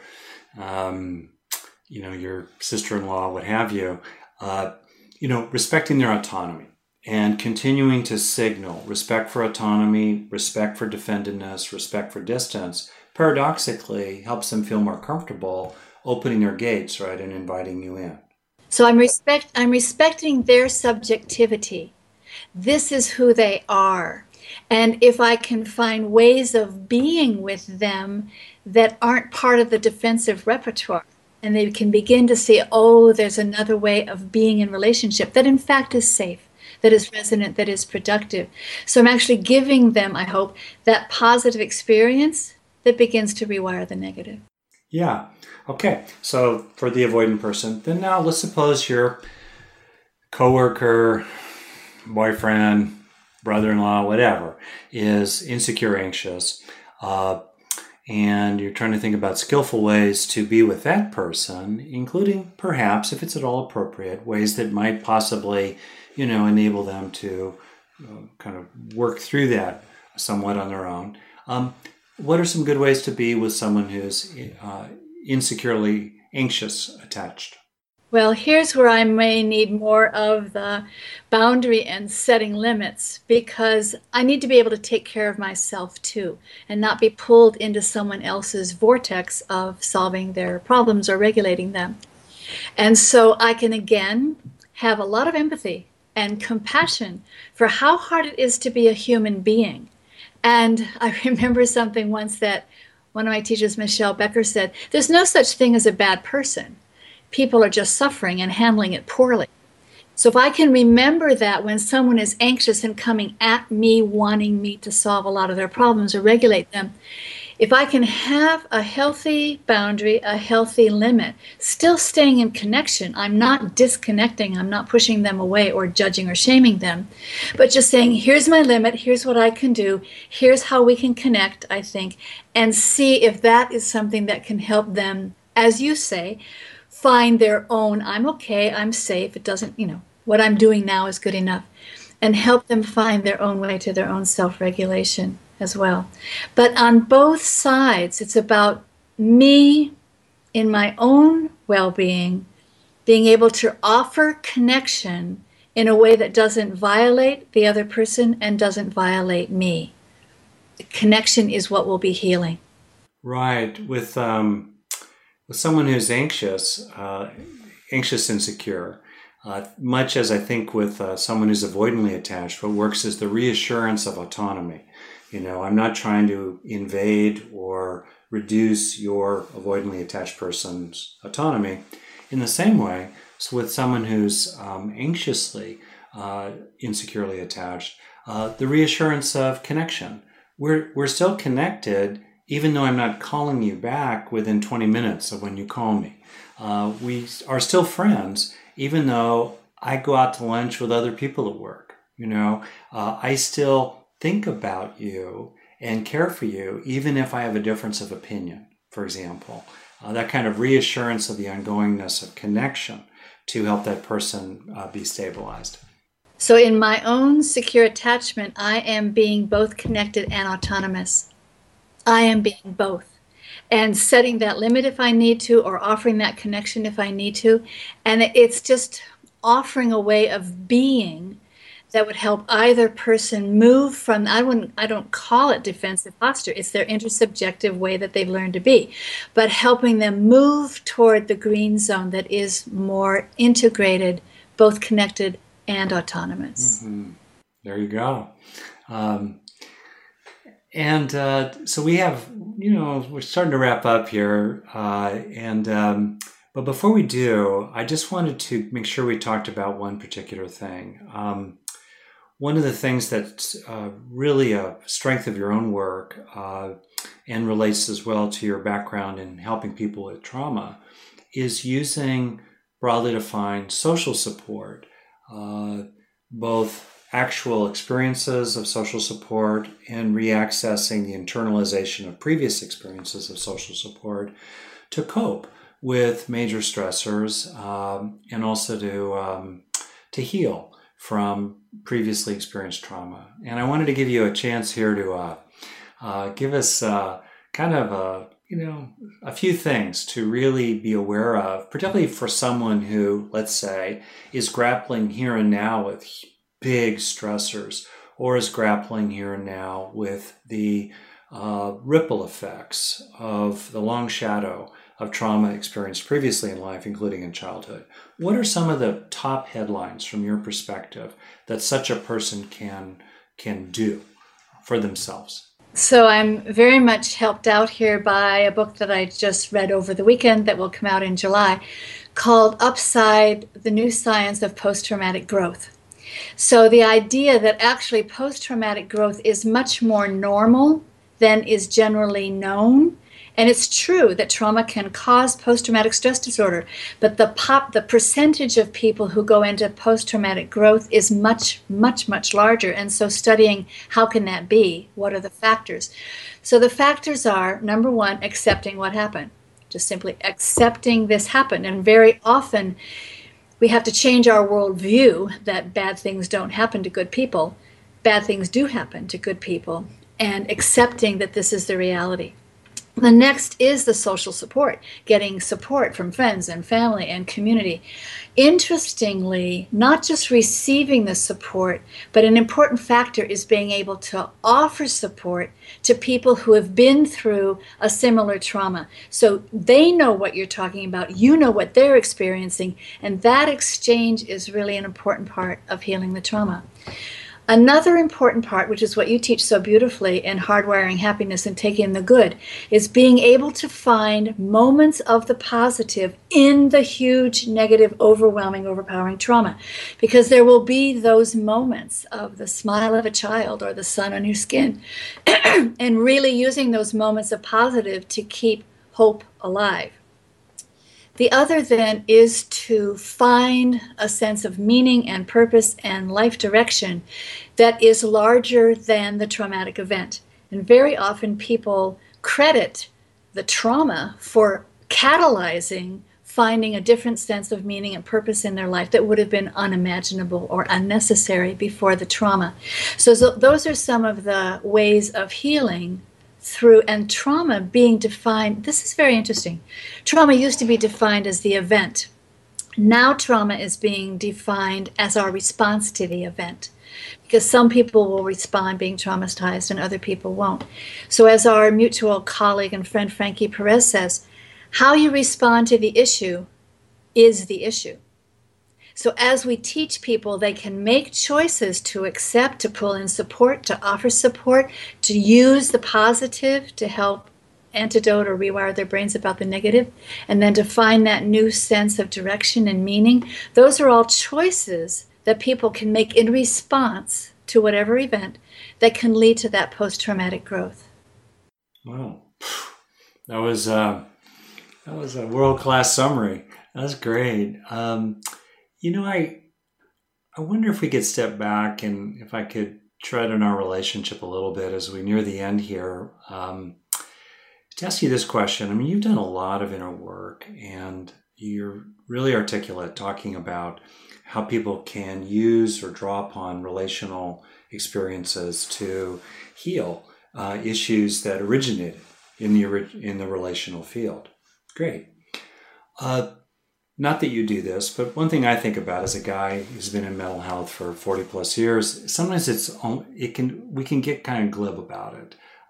Speaker 1: your sister-in-law, what have you, respecting their autonomy and continuing to signal respect for autonomy, respect for defendedness, respect for distance, paradoxically helps them feel more comfortable opening their gates, right, and inviting you in.
Speaker 2: So I'm respecting their subjectivity. This is who they are. And if I can find ways of being with them that aren't part of the defensive repertoire, and they can begin to see, oh, there's another way of being in relationship that in fact is safe, that is resonant, that is productive. So I'm actually giving them, I hope, that positive experience that begins to rewire the negative.
Speaker 1: Yeah. Okay. So for the avoidant person, then now let's suppose your coworker, boyfriend, brother-in-law, whatever, is insecure, anxious, and you're trying to think about skillful ways to be with that person, including perhaps, if it's at all appropriate, ways that might possibly, enable them to kind of work through that somewhat on their own. What are some good ways to be with someone who's insecurely anxious attached?
Speaker 2: Well, here's where I may need more of the boundary and setting limits, because I need to be able to take care of myself too and not be pulled into someone else's vortex of solving their problems or regulating them. And so I can again have a lot of empathy and compassion for how hard it is to be a human being. And I remember something once that one of my teachers, Michelle Becker, said, there's no such thing as a bad person. People are just suffering and handling it poorly. So if I can remember that when someone is anxious and coming at me, wanting me to solve a lot of their problems or regulate them, if I can have a healthy boundary, a healthy limit, still staying in connection, I'm not disconnecting, I'm not pushing them away or judging or shaming them, but just saying, here's my limit, here's what I can do, here's how we can connect, I think, and see if that is something that can help them, as you say, find their own, I'm okay, I'm safe, it doesn't, what I'm doing now is good enough, and help them find their own way to their own self-regulation as well. But on both sides, it's about me in my own well-being being able to offer connection in a way that doesn't violate the other person and doesn't violate me. Connection is what will be healing.
Speaker 1: Right. With someone who's anxious, insecure, much as I think with someone who's avoidantly attached, what works is the reassurance of autonomy. I'm not trying to invade or reduce your avoidantly attached person's autonomy. In the same way, so with someone who's anxiously, insecurely attached, the reassurance of connection. We're still connected, even though I'm not calling you back within 20 minutes of when you call me. We are still friends, even though I go out to lunch with other people at work. I still think about you and care for you, even if I have a difference of opinion, for example. That kind of reassurance of the ongoingness of connection to help that person be stabilized.
Speaker 2: So in my own secure attachment, I am being both connected and autonomous. I am being both. And setting that limit if I need to, or offering that connection if I need to. And it's just offering a way of being that would help either person move from, I don't call it defensive posture, it's their intersubjective way that they've learned to be, but helping them move toward the green zone that is more integrated, both connected and autonomous.
Speaker 1: Mm-hmm. There you go. So we have, we're starting to wrap up here. But before we do, I just wanted to make sure we talked about one particular thing. One of the things that's really a strength of your own work and relates as well to your background in helping people with trauma is using broadly defined social support, both actual experiences of social support and reaccessing the internalization of previous experiences of social support to cope with major stressors and also to heal from previously experienced trauma. And I wanted to give you a chance here to give us kind of a few things to really be aware of, particularly for someone who, let's say, is grappling here and now with big stressors, or is grappling here and now with the ripple effects of the long shadow of trauma experienced previously in life, including in childhood. What are some of the top headlines from your perspective that such a person can do for themselves?
Speaker 2: So I'm very much helped out here by a book that I just read over the weekend that will come out in July called Upside: The New Science of Post-Traumatic Growth. So the idea that actually post-traumatic growth is much more normal than is generally known. And it's true that trauma can cause post-traumatic stress disorder, but the percentage of people who go into post-traumatic growth is much, much, much larger. And so studying how can that be? What are the factors? So the factors are, number one, accepting what happened. Just simply accepting this happened. And very often we have to change our worldview that bad things don't happen to good people. Bad things do happen to good people, and accepting that this is the reality. The next is the social support, getting support from friends and family and community. Interestingly, not just receiving the support, but an important factor is being able to offer support to people who have been through a similar trauma. So they know what you're talking about, you know what they're experiencing, and that exchange is really an important part of healing the trauma. Another important part, which is what you teach so beautifully in Hardwiring Happiness and Taking the Good, is being able to find moments of the positive in the huge, negative, overwhelming, overpowering trauma. Because there will be those moments of the smile of a child or the sun on your skin, and really using those moments of positive to keep hope alive. The other then is to find a sense of meaning and purpose and life direction that is larger than the traumatic event. And very often people credit the trauma for catalyzing finding a different sense of meaning and purpose in their life that would have been unimaginable or unnecessary before the trauma. So those are some of the ways of healing through, and trauma being defined, this is very interesting. Trauma used to be defined as the event. Now trauma is being defined as our response to the event, because some people will respond being traumatized and other people won't. So as our mutual colleague and friend Frankie Perez says, how you respond to the issue is the issue. So as we teach people, they can make choices to accept, to pull in support, to offer support, to use the positive to help antidote or rewire their brains about the negative, and then to find that new sense of direction and meaning. Those are all choices that people can make in response to whatever event that can lead to that post-traumatic growth.
Speaker 1: Wow. That was a world-class summary. That's great. I wonder if we could step back and if I could tread on our relationship a little bit as we near the end here. To ask you this question, I mean, you've done a lot of inner work and you're really articulate talking about how people can use or draw upon relational experiences to heal issues that originated in the relational field. Great. Not that you do this, but one thing I think about as a guy who's been in mental health for 40 plus years, sometimes we can get kind of glib about it.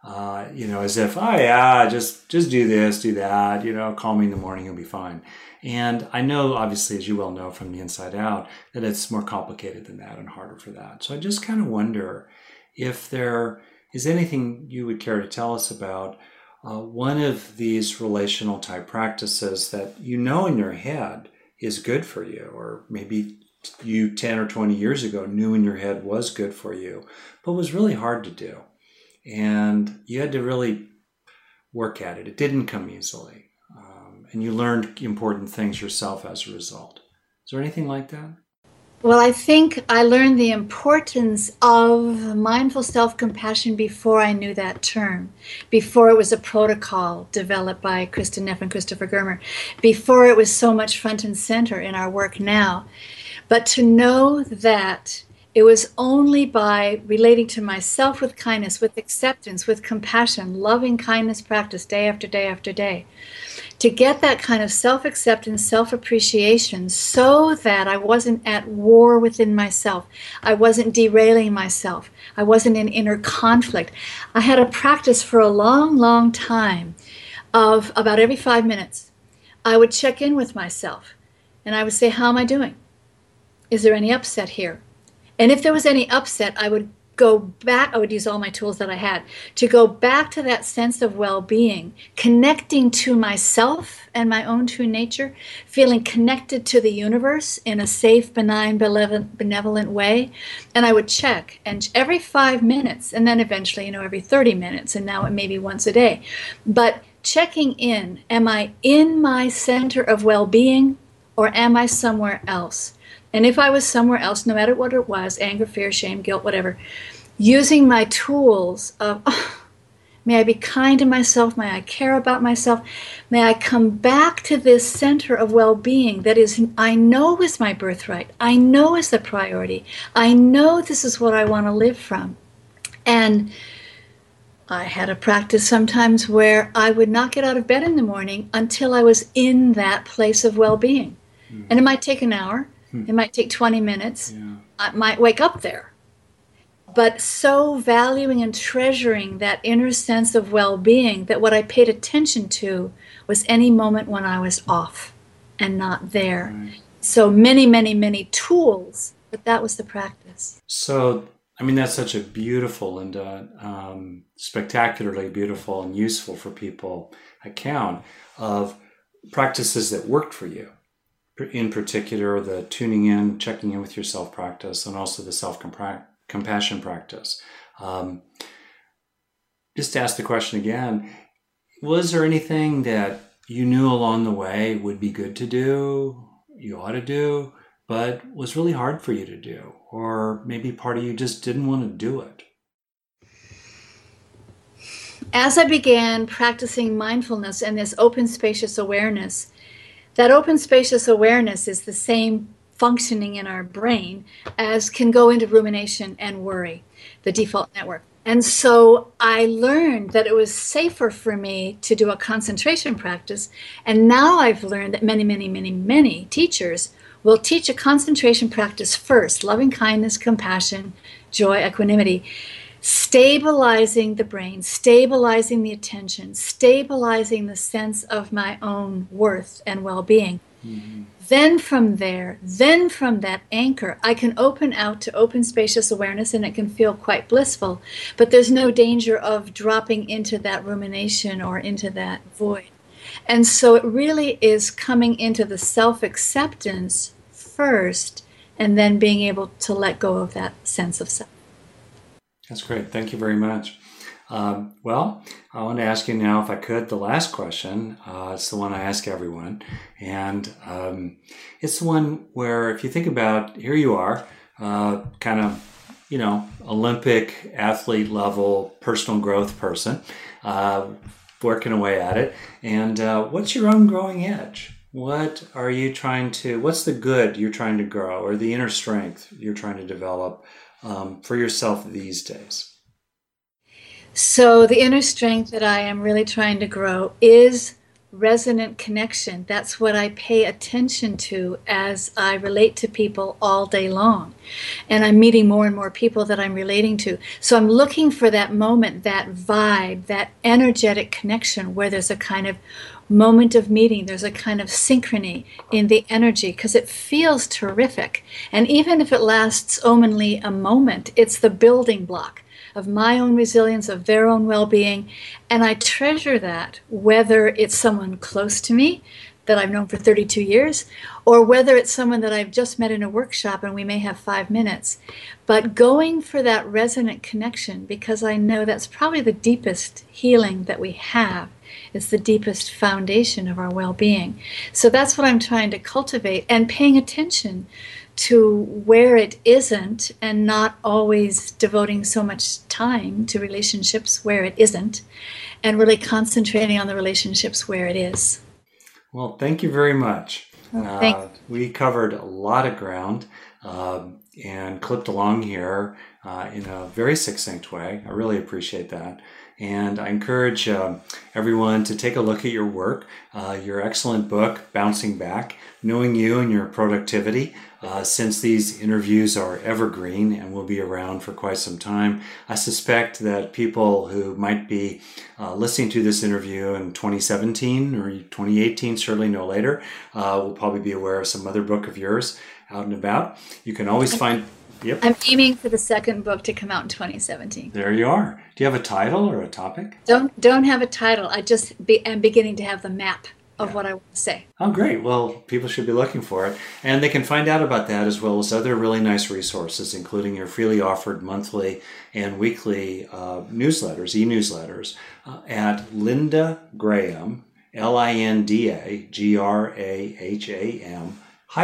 Speaker 1: As if, oh yeah, just do this, do that, call me in the morning, you'll be fine. And I know, obviously, as you well know from the inside out, that it's more complicated than that and harder for that. So I just kind of wonder if there is anything you would care to tell us about one of these relational type practices that you know in your head is good for you, or maybe you 10 or 20 years ago knew in your head was good for you, but was really hard to do. And you had to really work at it. It didn't come easily. And you learned important things yourself as a result. Is there anything like that?
Speaker 2: Well, I think I learned the importance of mindful self-compassion before I knew that term, before it was a protocol developed by Kristin Neff and Christopher Germer, before it was so much front and center in our work now. But to know that it was only by relating to myself with kindness, with acceptance, with compassion, loving kindness practice day after day after day, to get that kind of self-acceptance, self-appreciation, so that I wasn't at war within myself. I wasn't derailing myself. I wasn't in inner conflict. I had a practice for a long, long time of about every 5 minutes. I would check in with myself and I would say, how am I doing? Is there any upset here? And if there was any upset, I would go back, I would use all my tools that I had to go back to that sense of well-being, connecting to myself and my own true nature, feeling connected to the universe in a safe, benign, benevolent way. And I would check, and every 5 minutes, and then eventually, every 30 minutes, and now it may be once a day. But checking in, am I in my center of well-being, or am I somewhere else? And if I was somewhere else, no matter what it was, anger, fear, shame, guilt, whatever, using my tools of, may I be kind to myself, may I care about myself, may I come back to this center of well-being that is, I know is my birthright, I know is the priority, I know this is what I want to live from. And I had a practice sometimes where I would not get out of bed in the morning until I was in that place of well-being. And it might take an hour. It might take 20 minutes. Yeah. I might wake up there. But so valuing and treasuring that inner sense of well-being that what I paid attention to was any moment when I was off and not there. Right. So many, many, many tools, but that was the practice.
Speaker 1: So, that's such a beautiful, Linda, spectacularly beautiful and useful for people account of practices that worked for you. In particular, the tuning in, checking in with yourself practice, and also the self-compassion practice. Just to ask the question again, was there anything that you knew along the way would be good to do, you ought to do, but was really hard for you to do? Or maybe part of you just didn't want to do it?
Speaker 2: As I began practicing mindfulness and this open, spacious awareness, that open, spacious awareness is the same functioning in our brain as can go into rumination and worry, the default network. And so I learned that it was safer for me to do a concentration practice. And now I've learned that many, many, many, many teachers we'll teach a concentration practice first, loving kindness, compassion, joy, equanimity, stabilizing the brain, stabilizing the attention, stabilizing the sense of my own worth and well-being. Mm-hmm. Then from there, then from that anchor, I can open out to open spacious awareness, and it can feel quite blissful, but there's no danger of dropping into that rumination or into that void. And so it really is coming into the self-acceptance first, and then being able to let go of that sense of self.
Speaker 1: That's great. Thank you very much. Well, I want to ask you now, if I could, the last question. It's the one I ask everyone. And it's the one where, if you think about, here you are, kind of, Olympic athlete level personal growth person, working away at it. And what's your own growing edge? What's the good you're trying to grow, or the inner strength you're trying to develop for yourself these days?
Speaker 2: So the inner strength that I am really trying to grow is resonant connection. That's what I pay attention to as I relate to people all day long. And I'm meeting more and more people that I'm relating to. So I'm looking for that moment, that vibe, that energetic connection where there's a kind of moment of meeting, there's a kind of synchrony in the energy, because it feels terrific. And even if it lasts only a moment, it's the building block of my own resilience, of their own well-being. And I treasure that, whether it's someone close to me that I've known for 32 years, or whether it's someone that I've just met in a workshop and we may have 5 minutes. But going for that resonant connection, because I know that's probably the deepest healing that we have. It's the deepest foundation of our well-being. So that's what I'm trying to cultivate, and paying attention to where it isn't, and not always devoting so much time to relationships where it isn't, and really concentrating on the relationships where it is.
Speaker 1: Well, thank you very much.
Speaker 2: We
Speaker 1: covered a lot of ground and clipped along here in a very succinct way. I really appreciate that. And I encourage everyone to take a look at your work, your excellent book, Bouncing Back, Knowing You and Your Productivity. Since these interviews are evergreen and will be around for quite some time, I suspect that people who might be listening to this interview in 2017 or 2018, certainly no later, will probably be aware of some other book of yours out and about. You can always find... Yep.
Speaker 2: I'm aiming for the second book to come out in 2017.
Speaker 1: There you are. Do you have a title or a topic?
Speaker 2: Don't have a title. I just am beginning to have the map of what I want to say.
Speaker 1: Oh, great. Well, people should be looking for it. And they can find out about that as well as other really nice resources, including your freely offered monthly and weekly newsletters, e-newsletters, at Linda Graham, LindaGraham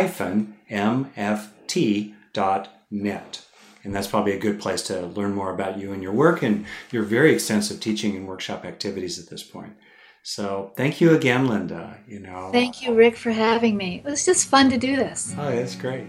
Speaker 1: -mft.net. And that's probably a good place to learn more about you and your work and your very extensive teaching and workshop activities at this point. So thank you again, Linda.
Speaker 2: Thank you, Rick, for having me. It was just fun to do this.
Speaker 1: Oh, that's great.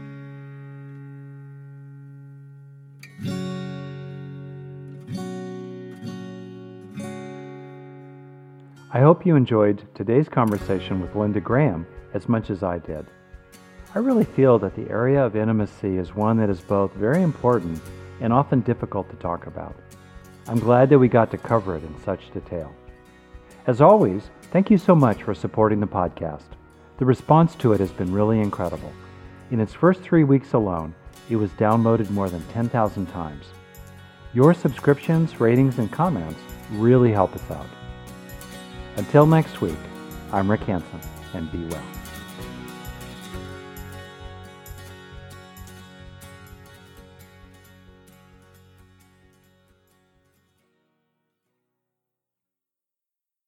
Speaker 1: I hope you enjoyed today's conversation with Linda Graham as much as I did. I really feel that the area of intimacy is one that is both very important and often difficult to talk about. I'm glad that we got to cover it in such detail. As always, thank you so much for supporting the podcast. The response to it has been really incredible. In its first 3 weeks alone, it was downloaded more than 10,000 times. Your subscriptions, ratings, and comments really help us out. Until next week, I'm Rick Hansen, and be well.